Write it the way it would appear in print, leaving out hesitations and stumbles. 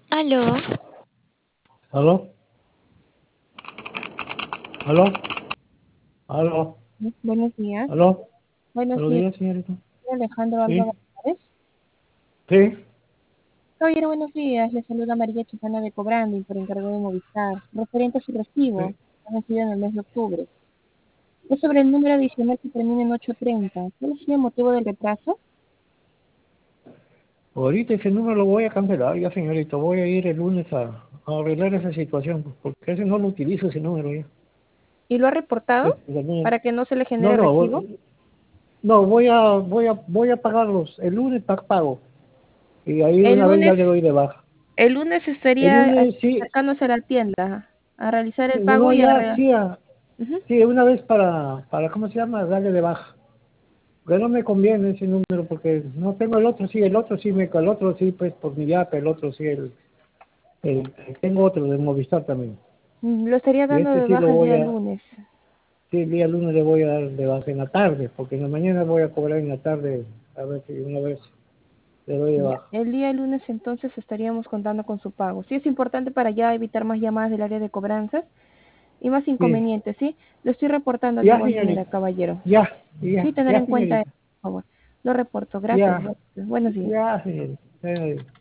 Aló, ¿Aló? ¿Aló? ¿Aló? Buenos días. ¿Aló? Buenos ¿Buenos días, días, señorita? Alejandro Alba Sí, González. sí. Caballero, buenos días. Le saluda María Chicana de Cobrando por encargo de Movistar, referente a su recibo, Sí. recibido en el mes de octubre. Es sobre el número adicional que termina en 830. ¿Cuál es el motivo del retraso? Ahorita ese número lo voy a cancelar, ya, señorita. Voy a ir el lunes a arreglar esa situación, pues, porque ese no lo utilizo, ese número ya. ¿Y lo ha reportado para que no se le No, genere no, recibo? no, voy a pagarlos. El lunes pago. Y ahí de El una vez ya lunes, le doy de baja. el lunes El estaría lunes sí, acercándose a la tienda a realizar el no, pago no, y ya, sí, Ujú. sí, una vez ¿cómo se llama? Darle de baja. Pero no me conviene ese número porque no tengo el otro sí, pues por mi yape, el otro sí, tengo otro de Movistar también. Lo estaría Y dando este de sí baja el día lunes. sí, el día lunes le voy a dar de baja en la tarde, porque en la mañana voy a cobrar en la tarde, a ver si una vez le doy de Ya, baja. el día lunes entonces estaríamos contando con su pago. Sí, es importante para ya evitar más llamadas del área de cobranzas y más Sí, inconvenientes, ¿sí? Lo estoy reportando de ya igual manera, señorita, caballero. ya, Sí, tener ya en cuenta, señorita, por favor. Lo reporto. Gracias. ya, Buenos días. ya señorita.